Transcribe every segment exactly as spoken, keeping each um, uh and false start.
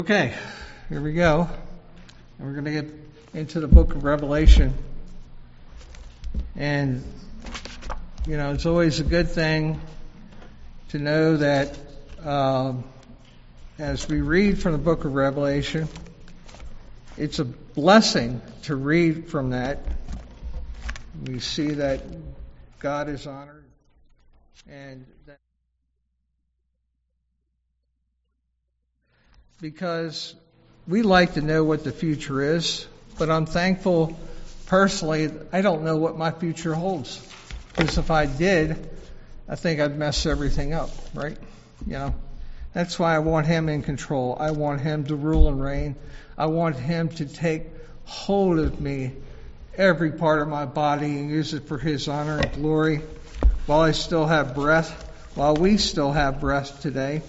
Okay, here we go. And we're going to get into the book of Revelation. And, you know, it's always a good thing to know that um, as we read from the book of Revelation, it's a blessing to read from that. We see that God is honored and that because we like to know what the future is, but I'm thankful personally, I don't know what my future holds. Because if I did, I think I'd mess everything up, right? You know, that's why I want Him in control. I want Him to rule and reign. I want Him to take hold of me, every part of my body, and use it for His honor and glory while I still have breath, while we still have breath today.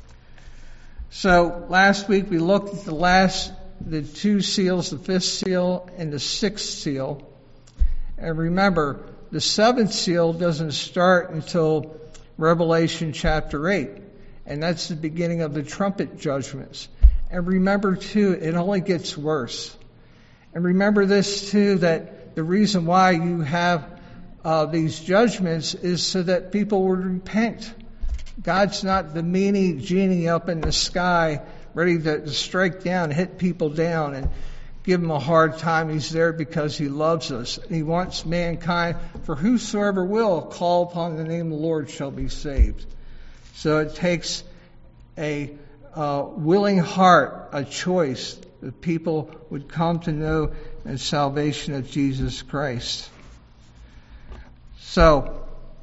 So last week we looked at the last, the two seals, the fifth seal and the sixth seal. And remember, the seventh seal doesn't start until Revelation chapter eight. And that's the beginning of the trumpet judgments. And remember too, it only gets worse. And remember this too, that the reason why you have uh, these judgments is so that people would repent. God's not the meanie genie up in the sky ready to, to strike down, hit people down and give them a hard time. He's there because He loves us. He wants mankind, for whosoever will call upon the name of the Lord shall be saved. So it takes a uh, willing heart, a choice, that people would come to know the salvation of Jesus Christ. So,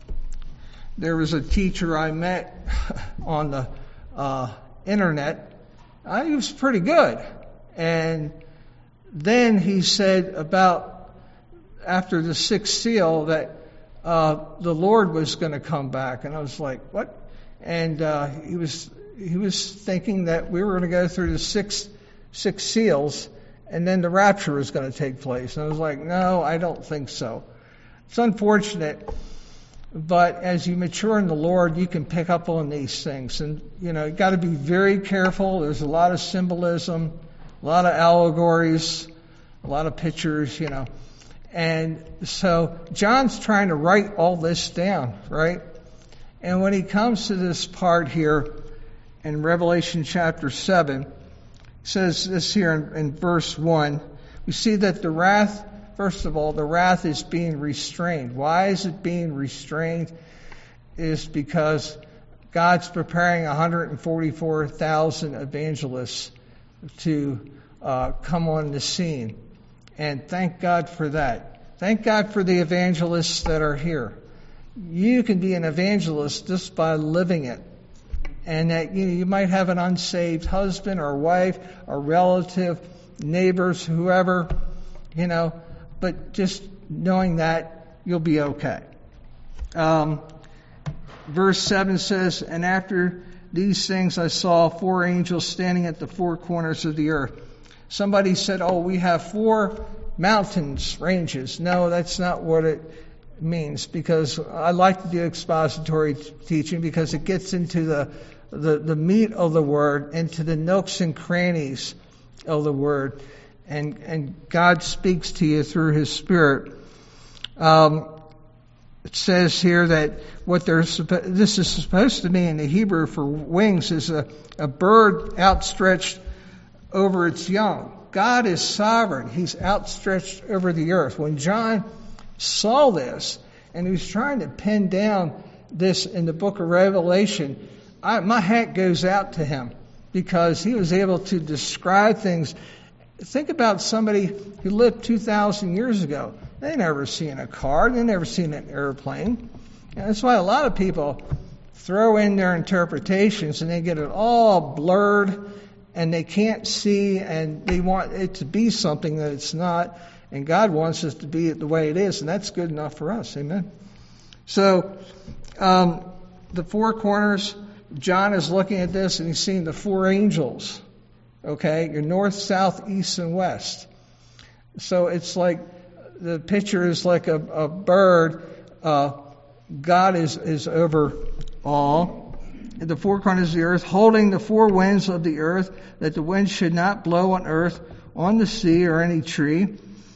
there was a teacher I met on the uh, internet. Uh, he was pretty good. And then he said about after the sixth seal that uh, the Lord was going to come back. And I was like, what? And uh, he was he was thinking that we were going to go through the six six seals and then the rapture was going to take place. And I was like, no, I don't think so. It's unfortunate. But as you mature in the Lord, you can pick up on these things. And, you know, you've got to be very careful. There's a lot of symbolism, a lot of allegories, a lot of pictures, you know. And so John's trying to write all this down, right? And when he comes to this part here in Revelation chapter seven, it says this here in, in verse one, we see that the wrath First of all, the wrath is being restrained. Why is it being restrained? Is because God's preparing one hundred forty-four thousand evangelists to uh, come on the scene. And thank God for that. Thank God for the evangelists that are here. You can be an evangelist just by living it. And that you know, you might have an unsaved husband or wife or relative, neighbors, whoever, you know, but just knowing that, you'll be okay. Um, verse seven says, and after these things I saw four angels standing at the four corners of the earth. Somebody said, oh, we have four mountains, ranges. No, that's not what it means, because I like to do expository t- teaching because it gets into the, the, the meat of the word, into the nooks and crannies of the word. And, and God speaks to you through His Spirit. Um, it says here that what they're this is supposed to mean in the Hebrew for wings is a, a bird outstretched over its young. God is sovereign. He's outstretched over the earth. When John saw this and he was trying to pin down this in the book of Revelation, I, my hat goes out to him because he was able to describe things. Think about somebody who lived two thousand years ago. They never seen a car. They never seen an airplane. And that's why a lot of people throw in their interpretations and they get it all blurred and they can't see and they want it to be something that it's not. And God wants us to be the way it is, and that's good enough for us. Amen. So, um, the four corners, John is looking at this and he's seeing the four angels. Okay, you're north, south, east, and west. So it's like the picture is like a, a bird. Uh, God is, is over all. the four corners of the earth, holding the four winds of the earth, that the wind should not blow on earth, on the sea, or any tree.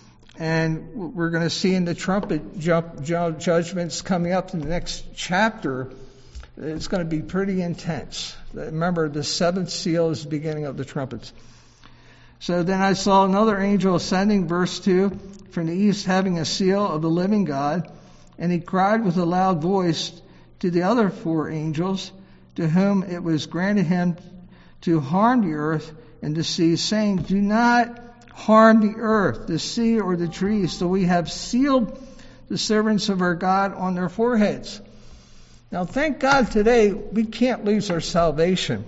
And we're going to see in the trumpet ju- ju- judgments coming up in the next chapter, it's going to be pretty intense. Remember, the seventh seal is the beginning of the trumpets. So then I saw another angel ascending, verse two, from the east, having a seal of the living God. And he cried with a loud voice to the other four angels, to whom it was granted him to harm the earth and the sea, saying, do not harm the earth, the sea, or the trees, till we have sealed the servants of our God on their foreheads. Now, thank God today we can't lose our salvation.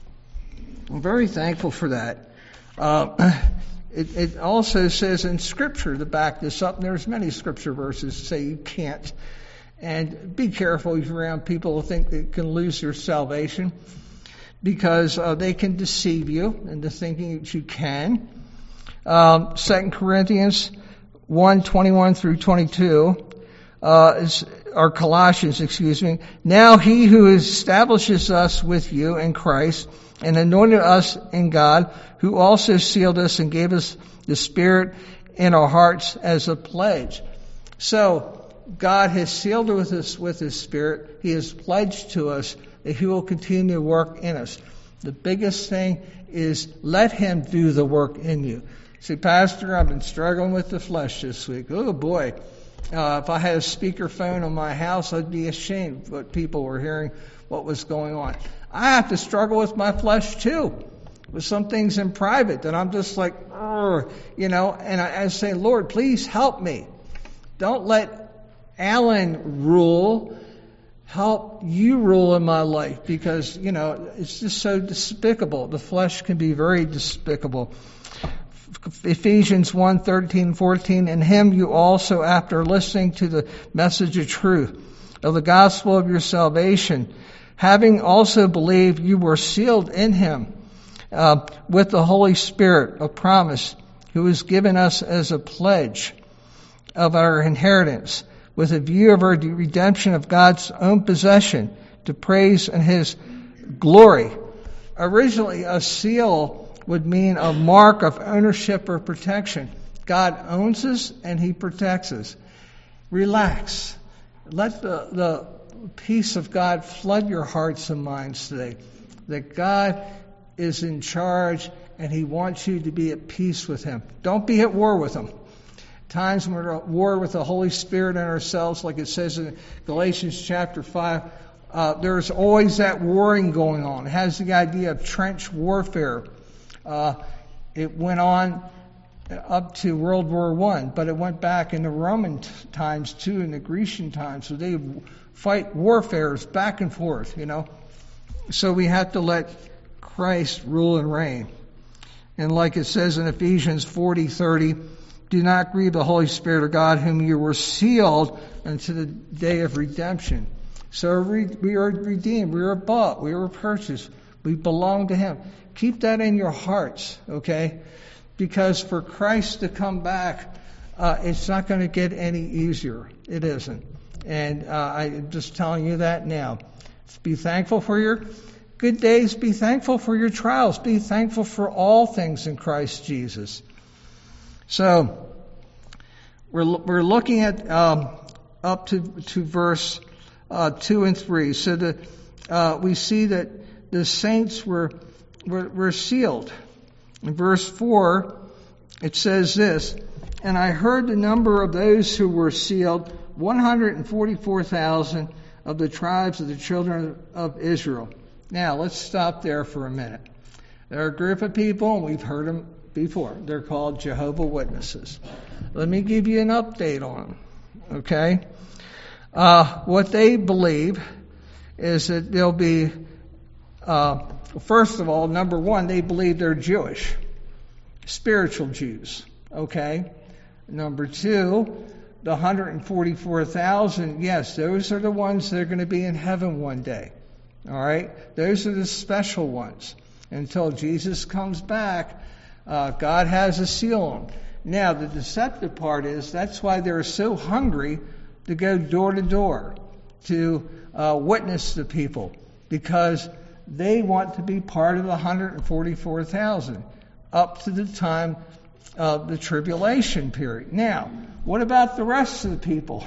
I'm very thankful for that. Uh, it, it also says in Scripture to back this up, and there's many Scripture verses that say you can't. And be careful if you're around people who think they can lose their salvation, because uh, they can deceive you into thinking that you can. Um, Second Corinthians one, twenty-one through twenty-two, uh, is, or Colossians, excuse me. Now he who establishes us with you in Christ and anointed us in God, who also sealed us and gave us the Spirit in our hearts as a pledge. So, God has sealed with us with His Spirit. He has pledged to us that He will continue to work in us. The biggest thing is let Him do the work in you. See, Pastor, I've been struggling with the flesh this week. Oh boy. Uh, if I had a speakerphone in my house, I'd be ashamed of what people were hearing, what was going on. I have to struggle with my flesh too, with some things in private that I'm just like, you know, and I, I say, Lord, please help me. Don't let Alan rule. Help you rule in my life, because, you know, it's just so despicable. The flesh can be very despicable. Ephesians one, thirteen, fourteen, in Him you also, after listening to the message of truth, of the gospel of your salvation, having also believed, you were sealed in Him uh, with the Holy Spirit of promise, who is given us as a pledge of our inheritance, with a view of our redemption of God's own possession, to praise in His glory. Originally, a seal would mean a mark of ownership or protection. God owns us and He protects us. Relax. Let the, the peace of God flood your hearts and minds today. That God is in charge and He wants you to be at peace with Him. Don't be at war with Him. Times when we're at war with the Holy Spirit and ourselves, like it says in Galatians chapter five, uh, there's always that warring going on. It has the idea of trench warfare. Uh, it went on up to World War One, but it went back in the Roman t- times too, in the Grecian times. So they fight warfares back and forth, you know. So we have to let Christ rule and reign. And like it says in Ephesians forty thirty, do not grieve the Holy Spirit of God, whom you were sealed unto the day of redemption. So we are redeemed, we are bought, we were purchased, we belong to Him. Keep that in your hearts, okay? Because for Christ to come back, uh, it's not going to get any easier. It isn't. And uh, I'm just telling you that now. Be thankful for your good days. Be thankful for your trials. Be thankful for all things in Christ Jesus. So, we're we're looking at um, up to to verse uh, two and three. So that uh, we see that the saints were, were were sealed. In verse four, it says this: "And I heard the number of those who were sealed, one hundred and forty-four thousand of the tribes of the children of Israel." Now, let's stop there for a minute. There are a group of people, and we've heard them before. They're called Jehovah's Witnesses. Let me give you an update on them, okay? Uh, what they believe is that they'll be, uh, first of all, number one, they believe they're Jewish, spiritual Jews, okay? Number two, the one hundred forty-four thousand, yes, those are the ones that are going to be in heaven one day, all right? Those are the special ones. Until Jesus comes back, Uh, God has a seal on them. Now, the deceptive part is that's why they're so hungry to go door to door, to uh, witness to people. because they want to be part of the one hundred forty-four thousand up to the time of the tribulation period. Now, what about the rest of the people?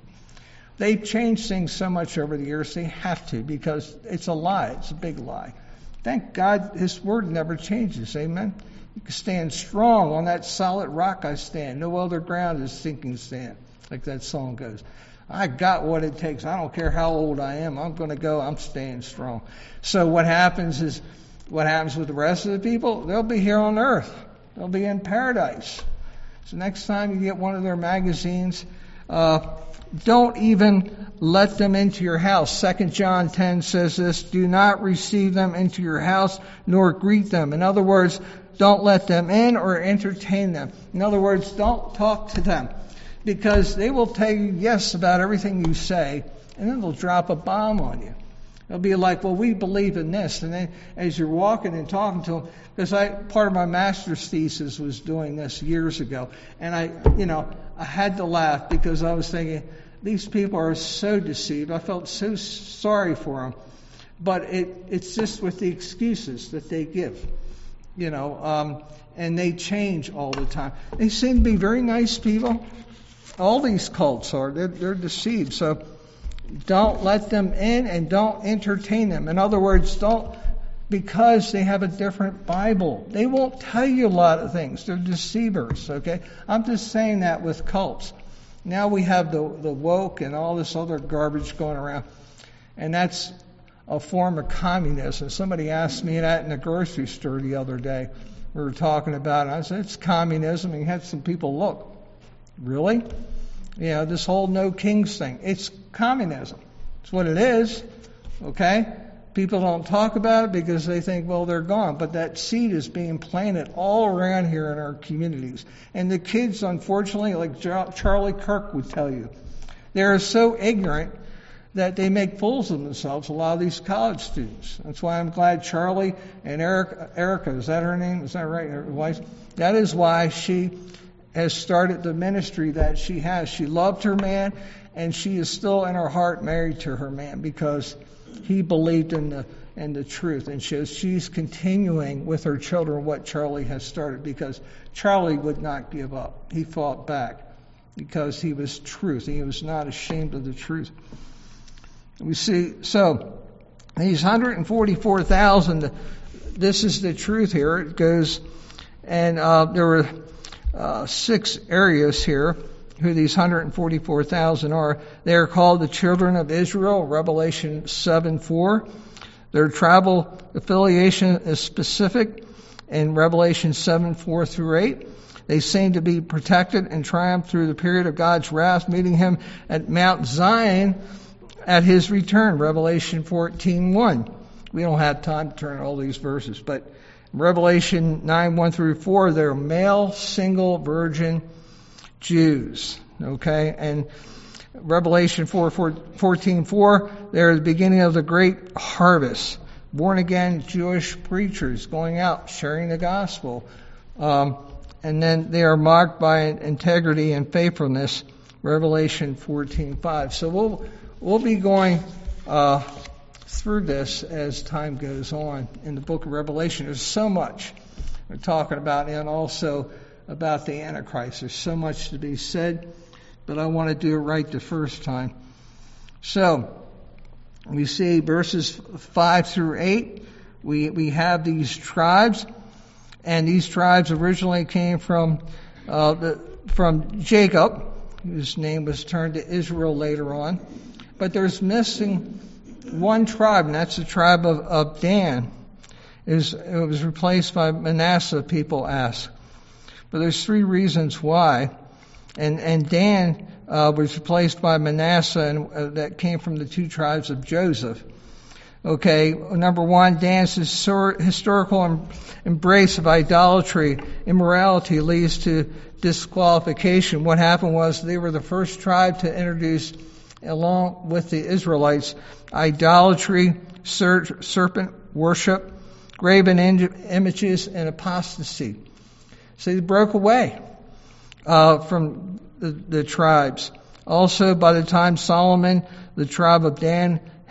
They've changed things so much over the years, they have to, because it's a lie. It's a big lie. Thank God His Word never changes. Amen? You can stand strong on that solid rock I stand. No other ground is sinking sand, like that song goes. I got what it takes. I don't care how old I am. I'm going to go. I'm staying strong. So what happens is, what happens with the rest of the people? They'll be here on earth. They'll be in paradise. So next time you get one of their magazines, uh, don't even let them into your house. Second John ten says this, do not receive them into your house nor greet them. In other words, don't let them in or entertain them. In other words, don't talk to them, because they will tell you yes about everything you say, and then they'll drop a bomb on you. They'll be like, well, we believe in this. And then as you're walking and talking to them, because I, part of my master's thesis was doing this years ago. And I, you know, I had to laugh because I was thinking, these people are so deceived. I felt so sorry for them. But it, it's just with the excuses that they give, you know, um, and they change all the time. They seem to be very nice people. All these cults are. They're, they're deceived. So don't let them in and don't entertain them. In other words, don't, because they have a different Bible. They won't tell you a lot of things. They're deceivers, okay? I'm just saying that with cults. Now we have the, the woke and all this other garbage going around. And that's a form of communism. Somebody asked me that in the grocery store the other day. We were talking about it. I said, it's communism. And you had some people look. Really? You know, this whole no kings thing. It's communism. It's what it is. Okay? People don't talk about it because they think, well, they're gone. But that seed is being planted all around here in our communities. And the kids, unfortunately, like Charlie Kirk would tell you, they're so ignorant that they make fools of themselves, a lot of these college students. That's why I'm glad Charlie and Erica, Erica, is that her name? Is that right? Her wife? That is why she has started the ministry that she has. She loved her man, and she is still in her heart married to her man because he believed in the in the truth. And she, she's continuing with her children what Charlie has started, because Charlie would not give up. He fought back because he was truth. He was not ashamed of the truth. We see, so these one hundred forty-four thousand, this is the truth here. It goes, and uh, there were uh, six areas here who these one hundred forty-four thousand are. They are called the children of Israel, Revelation seven four. Their tribal affiliation is specific in Revelation seven four through eight. They seem to be protected and triumph through the period of God's wrath, meeting him at Mount Zion at his return, Revelation fourteen one. We don't have time to turn all these verses, but Revelation nine one through four, they're male, single, virgin Jews. Okay? And Revelation four fourteen four, they're the beginning of the great harvest. Born again Jewish preachers going out, sharing the gospel. Um, and then they are marked by integrity and faithfulness, Revelation fourteen five. So we'll We'll be going uh, through this as time goes on in the book of Revelation. There's so much we're talking about, and also about the Antichrist. There's so much to be said, but I want to do it right the first time. So, we see verses five through eight. We, we have these tribes, and these tribes originally came from, uh, the, from Jacob, whose name was turned to Israel later on. But there's missing one tribe, and that's the tribe of, of Dan. It was, it was replaced by Manasseh, people ask. But there's three reasons why. And, and Dan uh, was replaced by Manasseh, and uh, that came from the two tribes of Joseph. Okay, number one, Dan's histor- historical em- embrace of idolatry, immorality leads to disqualification. What happened was they were the first tribe to introduce, along with the Israelites, idolatry, ser- serpent worship, graven in- images, and apostasy. So they broke away uh, from the, the tribes. Also, by the time Solomon, the tribe of Dan,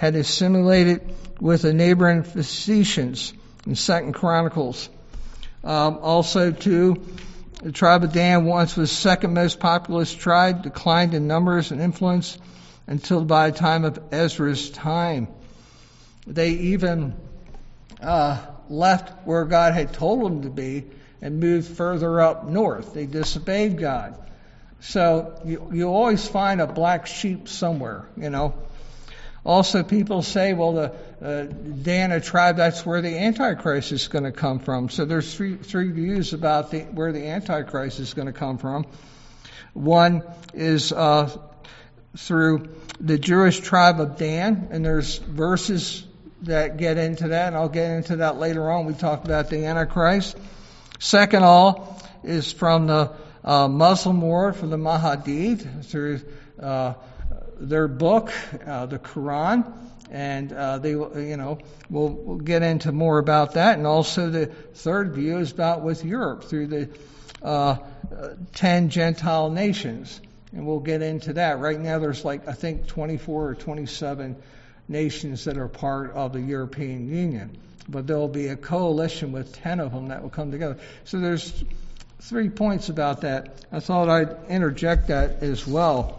had assimilated with the neighboring Phoenicians in Second Chronicles. Um, also, too, the tribe of Dan once was the second most populous tribe, declined in numbers and influence until by the time of Ezra's time. They even uh, left where God had told them to be and moved further up north. They disobeyed God. So you, you always find a black sheep somewhere, you know. Also, people say, well, the uh, Dan tribe, that's where the Antichrist is going to come from. So there's three three views about the, where the Antichrist is going to come from. One is uh, through the Jewish tribe of Dan, and there's verses that get into that, and I'll get into that later on. We talk about the Antichrist. Second all is from the uh, Muslim world, from the Mahdi, through uh, their book, uh, the Quran, and uh, they, you know, we'll, we'll get into more about that. And also the third view is about with Europe through the uh, ten Gentile nations, and we'll get into that. Right now, there's like I think twenty-four or twenty-seven nations that are part of the European Union, but there'll be a coalition with ten of them that will come together. So there's three points about that. I thought I'd interject that as well.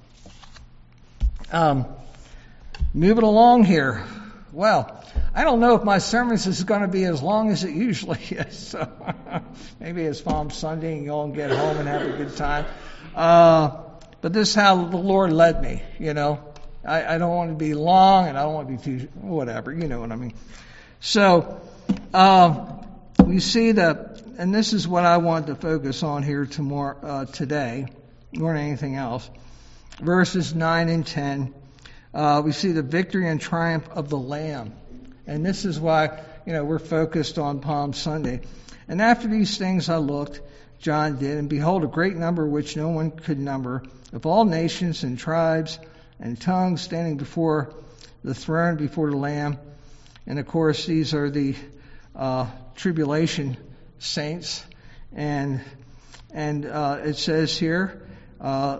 Um, moving along here. Well, I don't know if my sermons is going to be as long as it usually is. So maybe it's Palm Sunday and you'll get home and have a good time. Uh, but this is how the Lord led me, you know. I, I don't want to be long and I don't want to be too, whatever, you know what I mean. So, uh, we see that, and this is what I want to focus on here tomorrow, uh, today, more than anything else. Verses nine and ten, uh, we see the victory and triumph of the Lamb. And this is why, you know, we're focused on Palm Sunday. And after these things I looked, John did, and behold, a great number which no one could number, of all nations and tribes and tongues standing before the throne, before the Lamb. And of course, these are the uh, tribulation saints. And and uh, it says here, uh,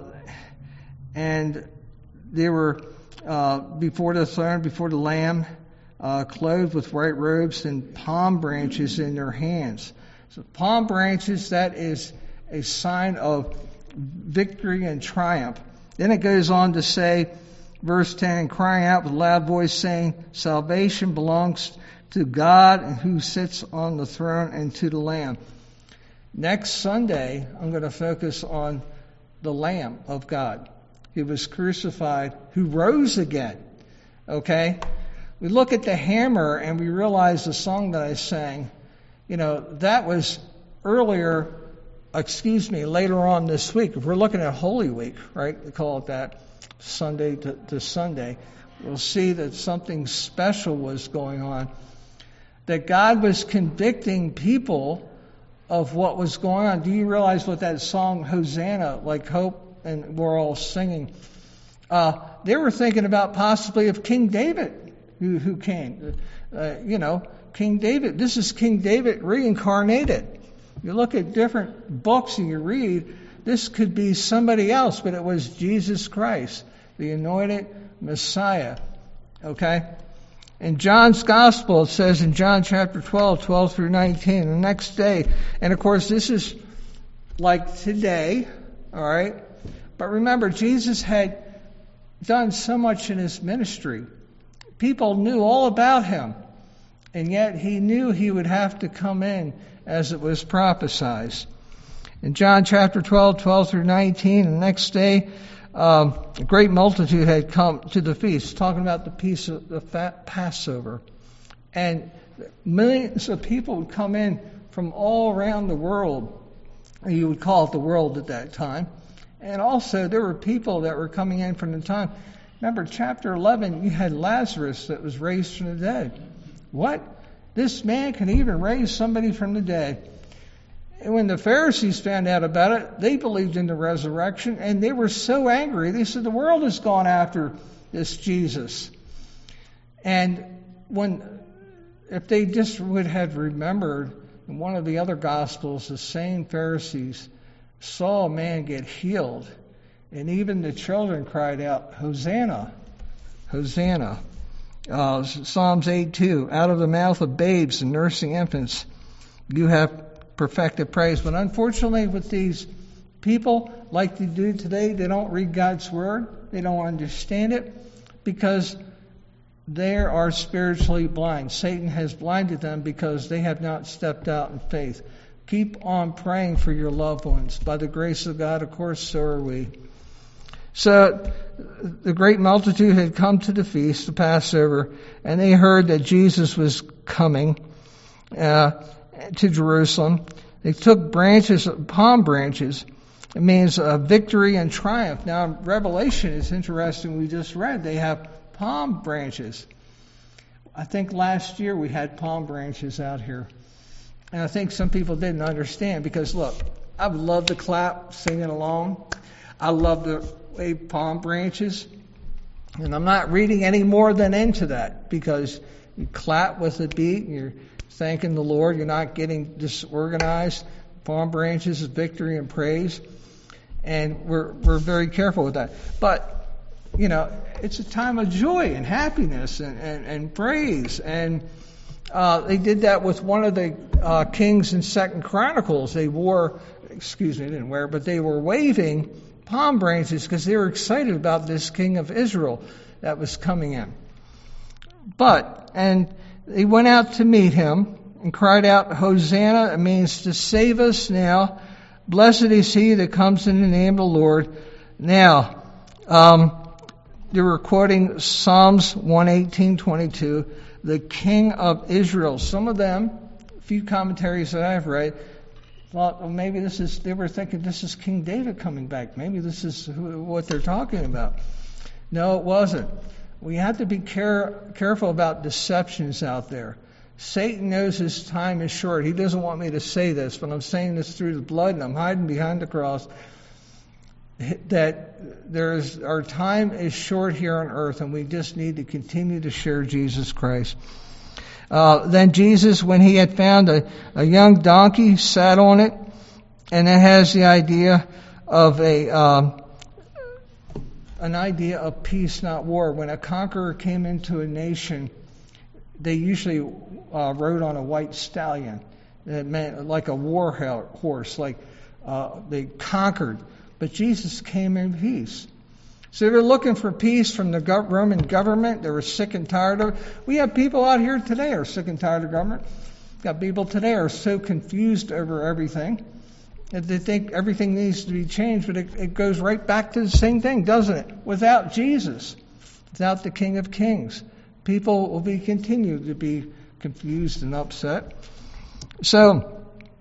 and they were uh, before the throne, before the Lamb, uh, clothed with white robes and palm branches in their hands. So palm branches, that is a sign of victory and triumph. Then it goes on to say, verse ten, and crying out with a loud voice, saying, salvation belongs to God and who sits on the throne and to the Lamb. Next Sunday, I'm going to focus on the Lamb of God, who was crucified, who rose again. Okay? We look at the hammer and we realize the song that I sang, you know, that was earlier, excuse me, later on this week. If we're looking at Holy Week, right, we call it that, Sunday to, to Sunday, we'll see that something special was going on. That God was convicting people of what was going on. Do you realize what that song, Hosanna, like hope, and we're all singing, uh, they were thinking about possibly of King David who, who came. Uh, you know, King David. This is King David reincarnated. You look at different books and you read, this could be somebody else, but it was Jesus Christ, the anointed Messiah. Okay? In John's Gospel, it says in John chapter twelve, twelve through nineteen, the next day, and of course this is like today, all right? But remember, Jesus had done so much in his ministry. People knew all about him, and yet he knew he would have to come in as it was prophesied. In John chapter twelve, twelve through nineteen, the next day, um, a great multitude had come to the feast, talking about the feast of the fat Passover. And millions of people would come in from all around the world. You would call it the world at that time. And also, there were people that were coming in from the time. Remember, chapter eleven, you had Lazarus that was raised from the dead. What? This man can even raise somebody from the dead. And when the Pharisees found out about it, they believed in the resurrection, and they were so angry. They said, the world has gone after this Jesus. And when, if they just would have remembered, in one of the other Gospels, the same Pharisees saw a man get healed, and even the children cried out, Hosanna, Hosanna. Uh, Psalms eight two, out of the mouth of babes and nursing infants, you have perfected praise. But unfortunately, with these people, like they do today, they don't read God's Word. They don't understand it because they are spiritually blind. Satan has blinded them because they have not stepped out in faith. Keep on praying for your loved ones. By the grace of God, of course, so are we. So the great multitude had come to the feast, the Passover, and they heard that Jesus was coming uh, to Jerusalem. They took branches, palm branches. It means uh, victory and triumph. Now, Revelation is interesting. We just read they have palm branches. I think last year we had palm branches out here. And I think some people didn't understand because, look, I would love to clap, singing along. I love to wave palm branches. And I'm not reading any more than into that because you clap with the beat and you're thanking the Lord. You're not getting disorganized. Palm branches is victory and praise. And we're we're very careful with that. But, you know, it's a time of joy and happiness and, and, and praise. And uh, they did that with one of the uh, kings in Second Chronicles. They wore, excuse me, they didn't wear, but they were waving palm branches because they were excited about this king of Israel that was coming in. But, and they went out to meet him and cried out, Hosanna. It means to save us now. Blessed is he that comes in the name of the Lord. Now, um, they were quoting Psalms one eighteen twenty-two, the King of Israel. Some of them, a few commentaries that I've read, thought, well, maybe this is, they were thinking this is King David coming back. Maybe this is who, what they're talking about. No, it wasn't. We have to be care, careful about deceptions out there. Satan knows his time is short. He doesn't want me to say this, but I'm saying this through the blood and I'm hiding behind the cross. That there's our time is short here on earth and we just need to continue to share Jesus Christ. Uh, then Jesus, when he had found a, a young donkey, sat on it, and it has the idea of a um, an idea of peace, not war. When a conqueror came into a nation, they usually uh, rode on a white stallion. It meant like a war horse, like uh, they conquered. But Jesus came in peace. So they were looking for peace from the Roman government. They were sick and tired of it. We have people out here today who are sick and tired of government. Got people today who are so confused over everything that they think everything needs to be changed, but it, it goes right back to the same thing, doesn't it? Without Jesus, without the King of Kings, people will be continue to be confused and upset. So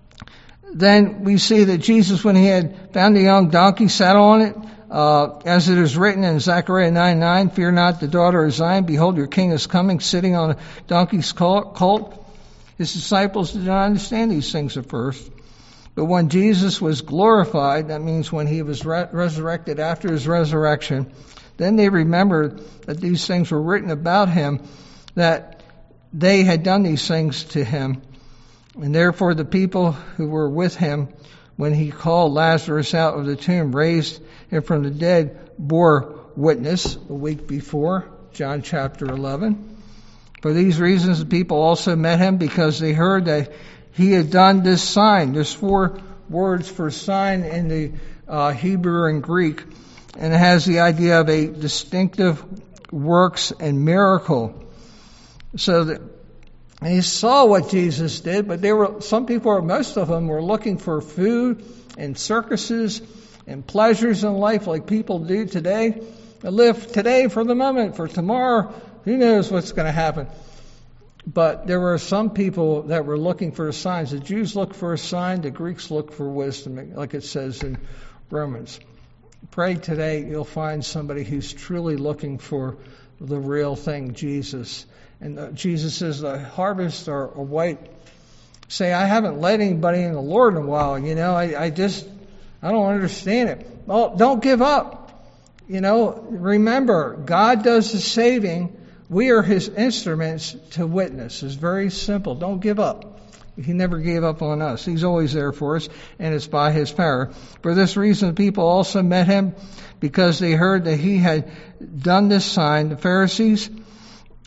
then we see that Jesus, when he had found a young donkey, sat on it. Uh, as it is written in Zechariah nine nine, fear not, the daughter of Zion. Behold, your king is coming, sitting on a donkey's colt. His disciples did not understand these things at first. But when Jesus was glorified, that means when he was re- resurrected after his resurrection, then they remembered that these things were written about him, that they had done these things to him. And therefore the people who were with him when he called Lazarus out of the tomb, raised him from the dead, bore witness a week before, John chapter eleven. For these reasons the people also met him, because they heard that he had done this sign. There's four words for sign in the uh, Hebrew and Greek, and it has the idea of a distinctive works and miracle. So that he saw what Jesus did, but there were some people, most of them, were looking for food and circuses and pleasures in life like people do today. They live today for the moment, for tomorrow, who knows what's going to happen. But there were some people that were looking for signs. The Jews look for a sign, the Greeks look for wisdom, like it says in Romans. Pray today you'll find somebody who's truly looking for the real thing, Jesus. And uh, Jesus says the harvests are, are white. Say, I haven't led anybody in the Lord in a while. You know, I, I just, I don't understand it. Well, don't give up. You know, remember, God does the saving. We are his instruments to witness. It's very simple. Don't give up. He never gave up on us. He's always there for us, and it's by his power. For this reason, people also met him, because they heard that he had done this sign. The Pharisees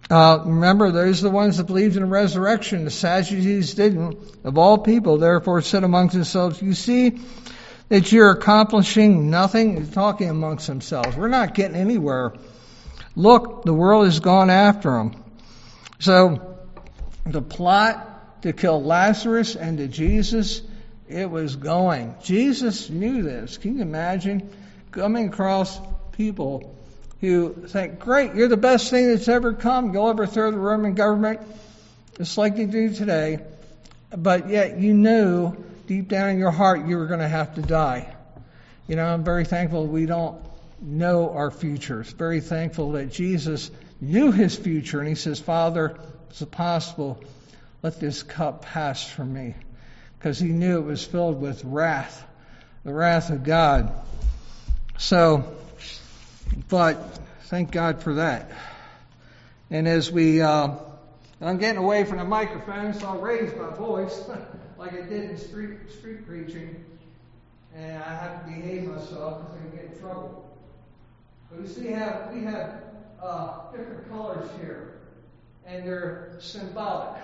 Uh, remember, those are the ones that believed in the resurrection. The Sadducees didn't. Of all people, therefore, said amongst themselves, you see that you're accomplishing nothing? They're talking amongst themselves. We're not getting anywhere. Look, the world has gone after them. So, the plot to kill Lazarus and to Jesus, it was going. Jesus knew this. Can you imagine coming across people who think, great, you're the best thing that's ever come. You'll overthrow the Roman government, just like you do today. But yet you knew deep down in your heart you were going to have to die. You know, I'm very thankful we don't know our futures. Very thankful that Jesus knew his future. And he says, Father, is it possible, let this cup pass from me. Because he knew it was filled with wrath, the wrath of God. So, but thank God for that. And as we, uh, I'm getting away from the microphone, so I'll raise my voice like I did in street street preaching, and I have to behave myself because I can get in trouble. But you see, have, we have uh, different colors here, and they're symbolic.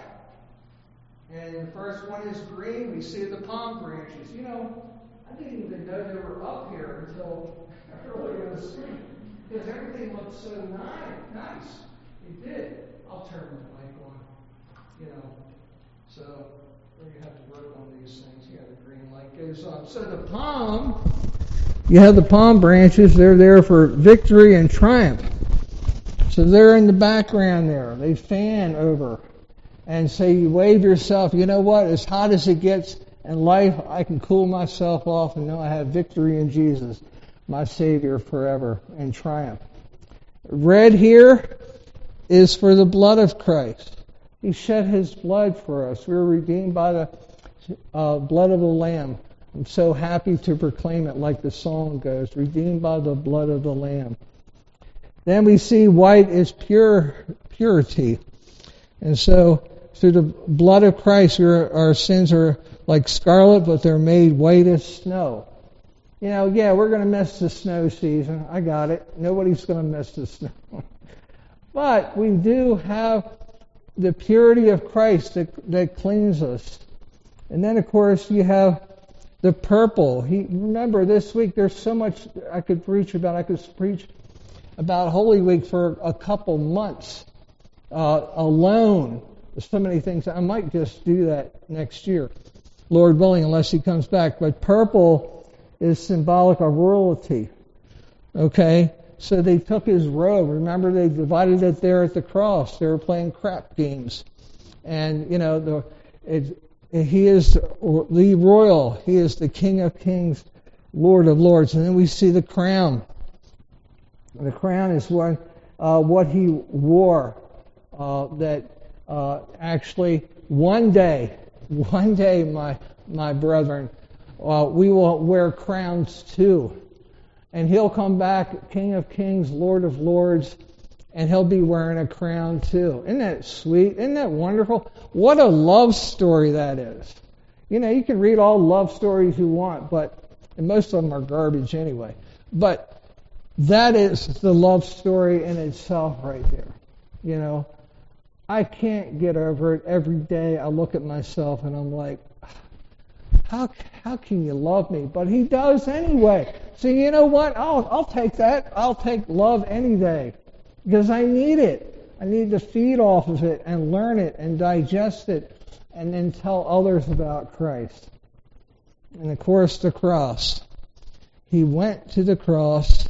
And the first one is green. We see the palm branches. You know, I didn't even know they were up here until earlier this week. Because everything looked so nice. nice. It did. I'll turn the mic on. You know, so we have to work on these things. Yeah, the green light goes on. So the palm, you have the palm branches. They're there for victory and triumph. So they're in the background there. They fan over and say, you wave yourself. You know what? As hot as it gets in life, I can cool myself off and know I have victory in Jesus, my Savior forever, and triumph. Red here is for the blood of Christ. He shed his blood for us. We were redeemed by the uh, blood of the Lamb. I'm so happy to proclaim it like the song goes, redeemed by the blood of the Lamb. Then we see white is pure purity. And so through the blood of Christ, our, our sins are like scarlet, but they're made white as snow. You know, yeah, we're going to miss the snow season. I got it. Nobody's going to miss the snow. But we do have the purity of Christ that, that cleans us. And then, of course, you have the purple. He, remember, this week there's so much I could preach about. I could preach about Holy Week for a couple months uh, alone. There's so many things. I might just do that next year, Lord willing, unless he comes back. But purple is symbolic of royalty. Okay? So they took his robe. Remember, they divided it there at the cross. They were playing crap games. And, you know, the it, he is the royal. He is the King of Kings, Lord of Lords. And then we see the crown. The crown is one, uh, what he wore. Uh, that uh, actually one day, one day, my my brethren, uh, we will wear crowns too. And he'll come back, King of Kings, Lord of Lords, and he'll be wearing a crown too. Isn't that sweet? Isn't that wonderful? What a love story that is. You know, you can read all love stories you want, but and most of them are garbage anyway. But that is the love story in itself right there. You know, I can't get over it. Every day I look at myself and I'm like, How how can you love me? But he does anyway. So you know what? I'll I'll take that. I'll take love any day because I need it. I need to feed off of it and learn it and digest it and then tell others about Christ. And of course, the cross. He went to the cross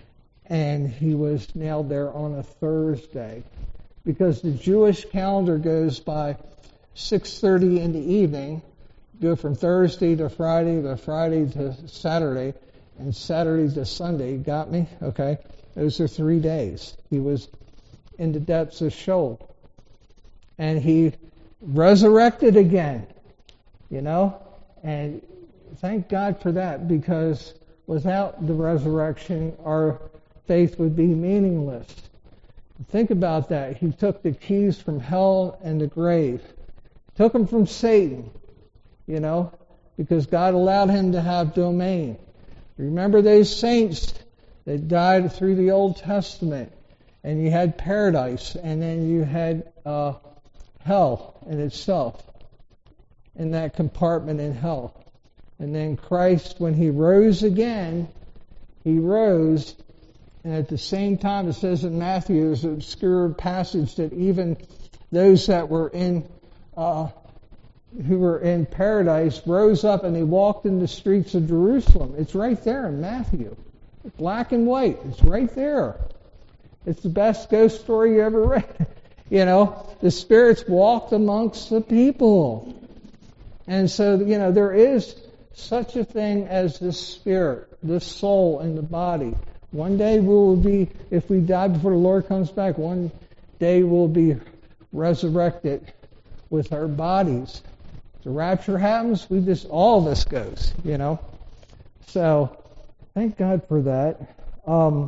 and he was nailed there on a Thursday because the Jewish calendar goes by six thirty in the evening. Go from Thursday to Friday, to Friday to Saturday, and Saturday to Sunday. You got me? Okay. Those are three days. He was in the depths of Sheol. And he resurrected again, you know? And thank God for that, because without the resurrection, our faith would be meaningless. Think about that. He took the keys from hell and the grave. Took them from Satan. You know, because God allowed him to have domain. Remember those saints that died through the Old Testament, and you had paradise, and then you had uh, hell in itself, in that compartment in hell. And then Christ, when he rose again, he rose, and at the same time, it says in Matthew, there's an obscure passage that even those that were in, uh, who were in paradise rose up and they walked in the streets of Jerusalem. It's right there in Matthew. Black and white. It's right there. It's the best ghost story you ever read. You know, the spirits walked amongst the people. And so, you know, there is such a thing as this spirit, this soul in the body. One day we will be, if we die before the Lord comes back, one day we'll be resurrected with our bodies. The rapture happens, we just, all of us goes, you know. So, thank God for that. Um,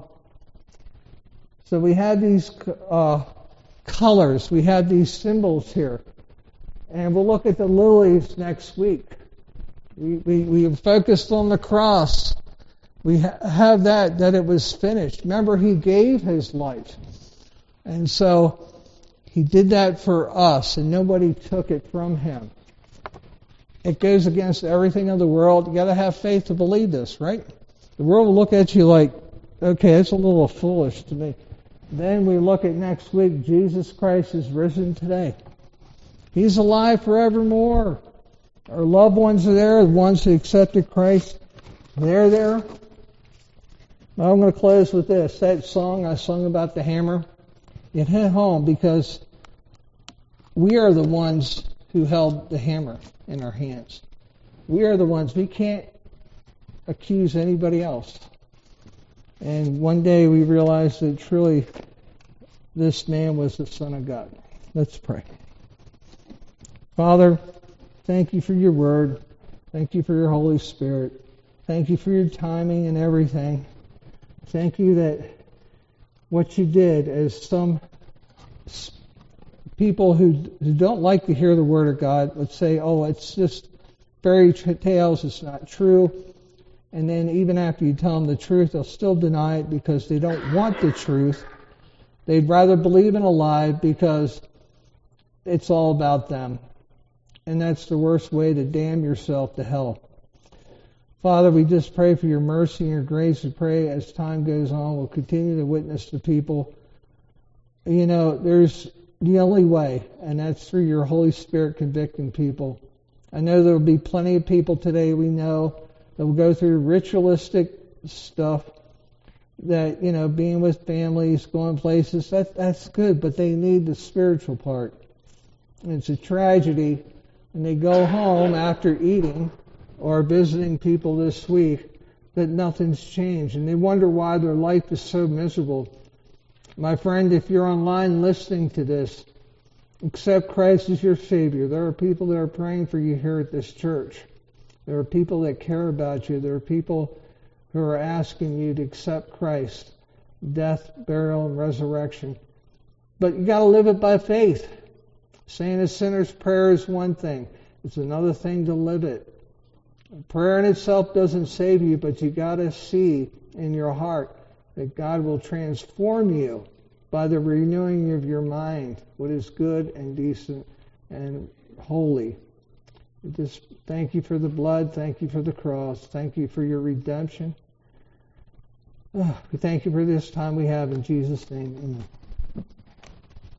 so we had these uh, colors, we had these symbols here. And we'll look at the lilies next week. We, we, we focused on the cross. We ha- have that, that it was finished. Remember, he gave his life. And so, he did that for us, and nobody took it from him. It goes against everything of the world. You got to have faith to believe this, right? The world will look at you like, okay, it's a little foolish to me. Then we look at next week, Jesus Christ is risen today. He's alive forevermore. Our loved ones are there, the ones who accepted Christ, they're there. Now I'm going to close with this. That song I sung about the hammer, it hit home because we are the ones who held the hammer in our hands. We are the ones. We can't accuse anybody else. And one day we realized that truly this man was the Son of God. Let's pray. Father, thank you for your word. Thank you for your Holy Spirit. Thank you for your timing and everything. Thank you that what you did, as some people who, who don't like to hear the word of God would say, oh, it's just fairy tales, it's not true. And then even after you tell them the truth, they'll still deny it because they don't want the truth. They'd rather believe in a lie because it's all about them. And that's the worst way to damn yourself to hell. Father, we just pray for your mercy and your grace. We pray as time goes on, we'll continue to witness to people. You know, there's the only way, and that's through your Holy Spirit convicting people. I know there will be plenty of people today we know that will go through ritualistic stuff, that, you know, being with families, going places, that, that's good, but they need the spiritual part. And it's a tragedy when they go home after eating or visiting people this week that nothing's changed, and they wonder why their life is so miserable. My friend, if you're online listening to this, accept Christ as your Savior. There are people that are praying for you here at this church. There are people that care about you. There are people who are asking you to accept Christ, death, burial, and resurrection. But you got to live it by faith. Saying a sinner's prayer is one thing. It's another thing to live it. Prayer in itself doesn't save you, but you got to see in your heart that God will transform you by the renewing of your mind, what is good and decent and holy. We just thank you for the blood, thank you for the cross, thank you for your redemption. Oh, we thank you for this time we have in Jesus' name. Amen.